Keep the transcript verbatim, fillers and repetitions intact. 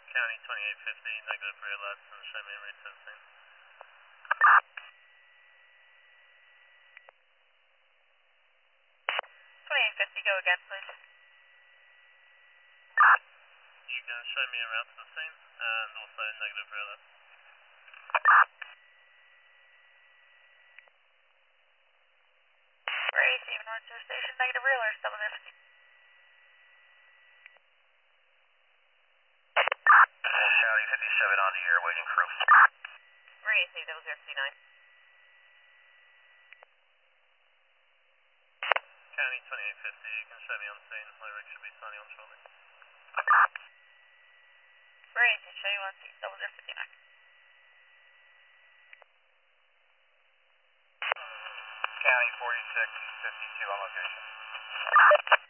County twenty-eight fifty, negative rear left, and show me route seventeen. twenty-eight fifty, go again, please. You can show me around to the scene, and also negative rear left. Great, even north to the station, negative rear left, double zero fifty. County fifty-seven on the air, waiting for us. Great, double zero fifty-nine. County twenty-eight fifty, you can show me on scene, my rig should be signing on shortly. Great, show you on scene, double zero fifty-nine. County forty-six fifty-two on location.